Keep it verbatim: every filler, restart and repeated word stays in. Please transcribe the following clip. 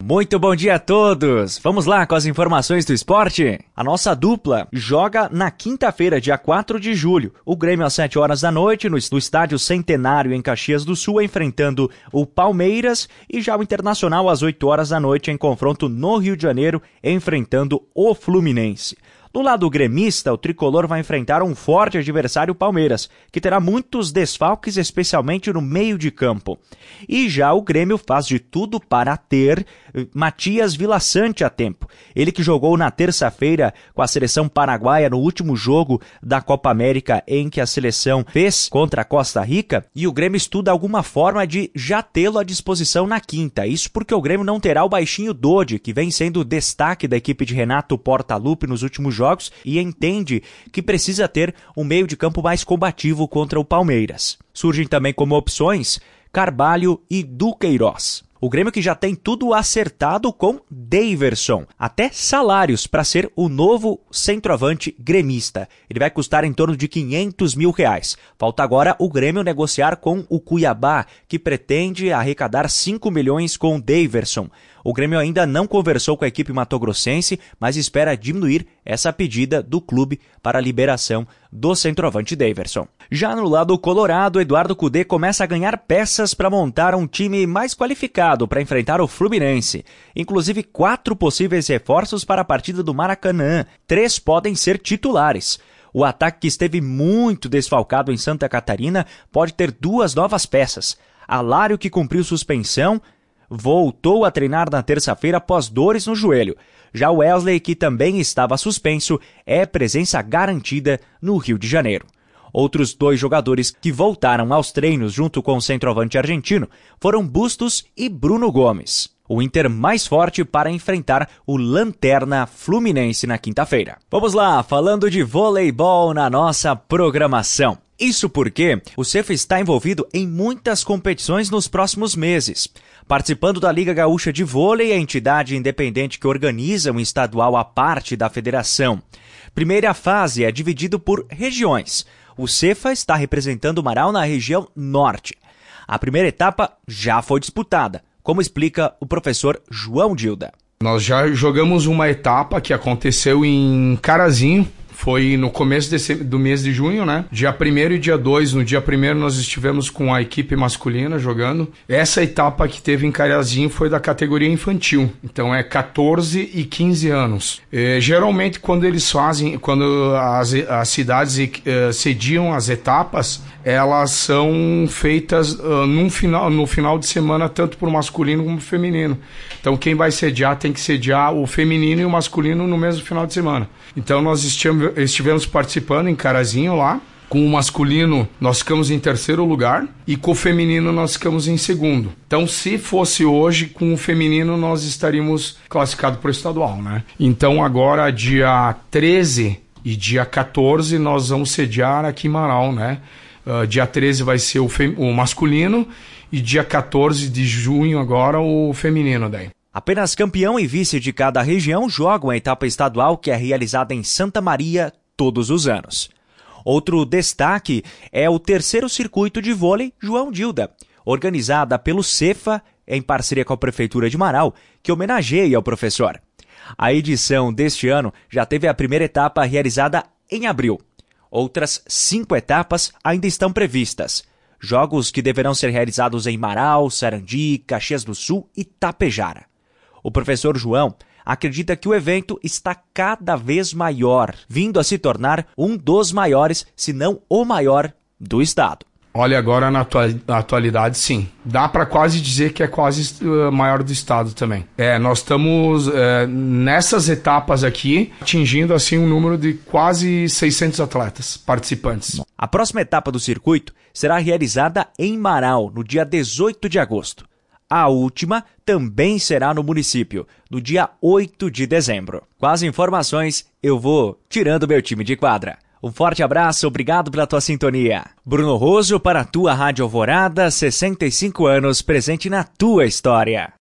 Muito bom dia a todos! Vamos lá com as informações do esporte? A nossa dupla joga na quinta-feira, dia quatro de julho. O Grêmio às sete horas da noite, no Estádio Centenário em Caxias do Sul, enfrentando o Palmeiras. E já o Internacional às oito horas da noite, em confronto no Rio de Janeiro, enfrentando o Fluminense. Do lado gremista, o tricolor vai enfrentar um forte adversário, Palmeiras, que terá muitos desfalques, especialmente no meio de campo. E já o Grêmio faz de tudo para ter Matias Villasanti a tempo. Ele que jogou na terça-feira com a seleção paraguaia no último jogo da Copa América em que a seleção fez contra a Costa Rica, e o Grêmio estuda alguma forma de já tê-lo à disposição na quinta. Isso porque o Grêmio não terá o baixinho Dodi, que vem sendo o destaque da equipe de Renato Portaluppi nos últimos jogos. jogos e entende que precisa ter um meio de campo mais combativo contra o Palmeiras. Surgem também como opções Carvalho e Duqueiroz. O Grêmio que já tem tudo acertado com Daverson, até salários para ser o novo centroavante gremista. Ele vai custar em torno de quinhentos mil reais. Falta agora o Grêmio negociar com o Cuiabá, que pretende arrecadar cinco milhões com Daverson. O Grêmio ainda não conversou com a equipe matogrossense, mas espera diminuir essa pedida do clube para a liberação do centroavante Daverson. Já no lado colorado, Eduardo Cudê começa a ganhar peças para montar um time mais qualificado para enfrentar o Fluminense. Inclusive quatro possíveis reforços para a partida do Maracanã. Três podem ser titulares. O ataque, que esteve muito desfalcado em Santa Catarina, pode ter duas novas peças. Alário, que cumpriu suspensão, voltou a treinar na terça-feira após dores no joelho. Já o Wesley, que também estava suspenso, é presença garantida no Rio de Janeiro. Outros dois jogadores que voltaram aos treinos junto com o centroavante argentino foram Bustos e Bruno Gomes. O Inter mais forte para enfrentar o Lanterna Fluminense na quinta-feira. Vamos lá, falando de voleibol na nossa programação. Isso porque o Cefa está envolvido em muitas competições nos próximos meses. Participando da Liga Gaúcha de Vôlei, a entidade independente que organiza um estadual à parte da federação. Primeira fase é dividido por regiões. O Cefa está representando o Marau na região norte. A primeira etapa já foi disputada, como explica o professor João Dilda. Nós já jogamos uma etapa que aconteceu em Carazinho. Foi no começo desse, do mês de junho, né? Dia primeiro e dia dois. No dia primeiro nós estivemos com a equipe masculina jogando. Essa etapa que teve em Carazinho foi da categoria infantil. Então é catorze e quinze anos. É, geralmente quando eles fazem, quando as, as cidades uh, sediam as etapas, elas são feitas uh, num final, no final de semana, tanto por masculino como feminino. Então quem vai sediar tem que sediar o feminino e o masculino no mesmo final de semana. Então nós estivemos, estivemos participando em Carazinho lá. Com o masculino nós ficamos em terceiro lugar e com o feminino nós ficamos em segundo. Então se fosse hoje, com o feminino nós estaríamos classificados para o estadual, né? Então agora dia treze e dia catorze nós vamos sediar aqui em Marau, né? Uh, dia treze vai ser o, fem- o masculino e dia catorze de junho agora o feminino daí. Apenas campeão e vice de cada região jogam a etapa estadual, que é realizada em Santa Maria todos os anos. Outro destaque é o terceiro circuito de vôlei João Dilda, organizada pelo Cefa em parceria com a Prefeitura de Marau, que homenageia o professor. A edição deste ano já teve a primeira etapa realizada em abril. Outras cinco etapas ainda estão previstas. Jogos que deverão ser realizados em Marau, Sarandi, Caxias do Sul e Tapejara. O professor João acredita que o evento está cada vez maior, vindo a se tornar um dos maiores, se não o maior, do estado. Olha, agora na atualidade, sim. Dá para quase dizer que é quase uh, maior do estado também. É, nós estamos uh, nessas etapas aqui atingindo assim um número de quase seiscentos atletas participantes. A próxima etapa do circuito será realizada em Marau, no dia dezoito de agosto. A última também será no município, no dia oito de dezembro. Com as informações, eu vou tirando meu time de quadra. Um forte abraço, obrigado pela tua sintonia. Bruno Roso para a tua Rádio Alvorada, sessenta e cinco anos, presente na tua história.